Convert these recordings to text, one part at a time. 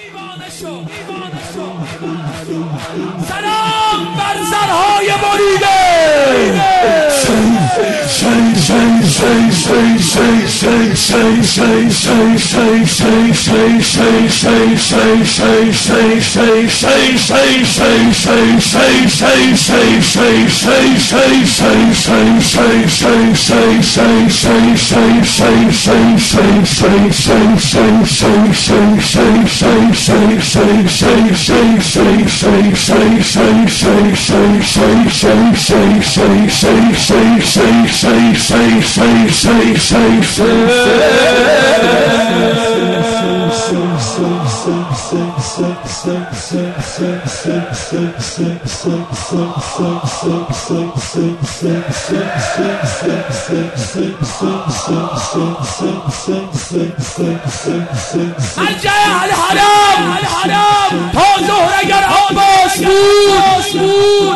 سلام بر سرهای بریده الجای الحرام تا ظهر اگر عباس بود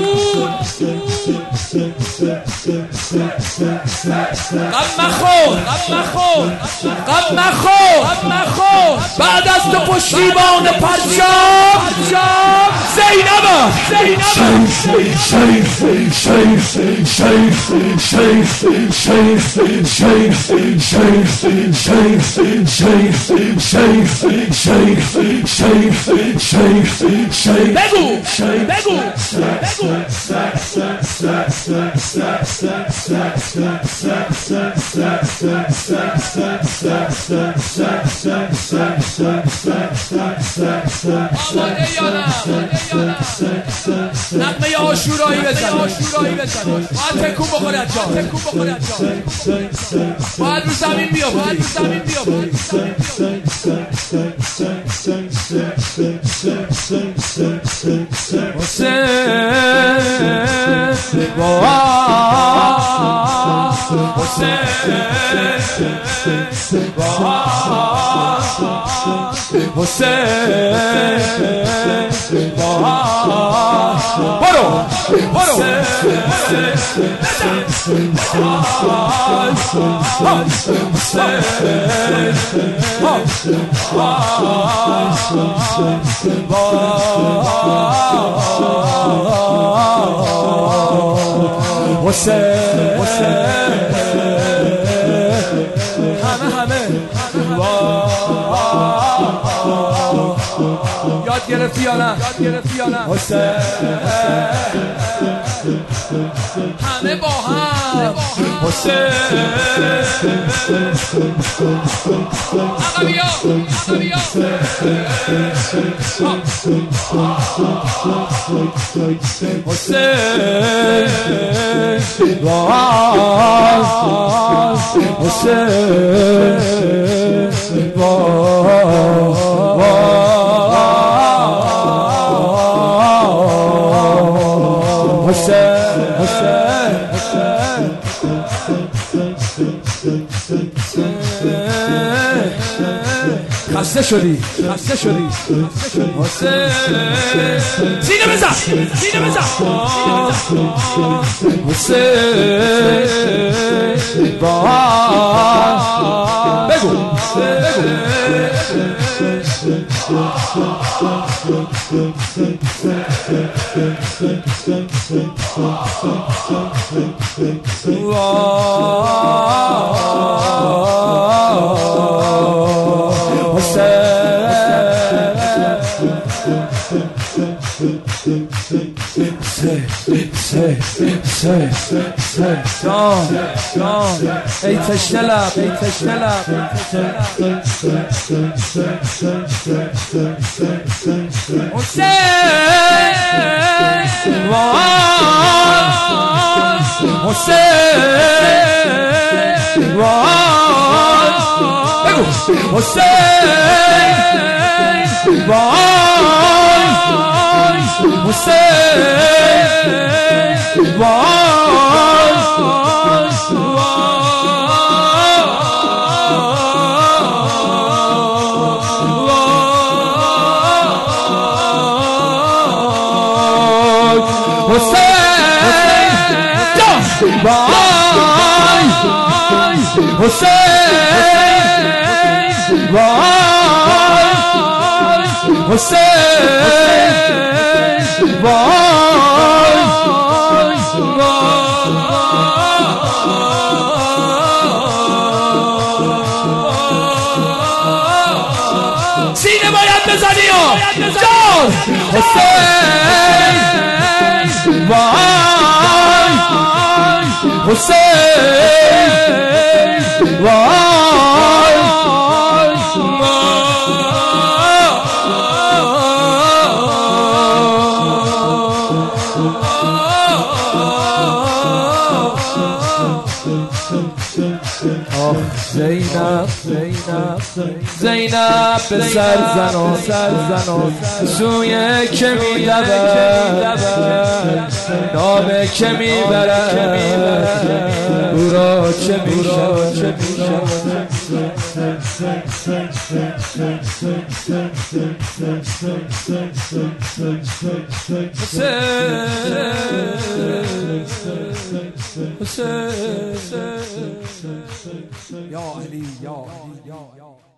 غم مخور بعد از تو پشتیبان پرچم زینب بگو نغمه آشورایی بزن باید تکون بخوره از جا باید رو زمین بیا یاد گرفتی یا نه همه با هم عقبیا خسته شدی سینه بزن بگو ای تشنه لب حسین سینه باید بزنی جان حسین وای حسین وای زینب به سر زن و سوی که می دود نامه که می برد او را چه می شود حسین یا علی یا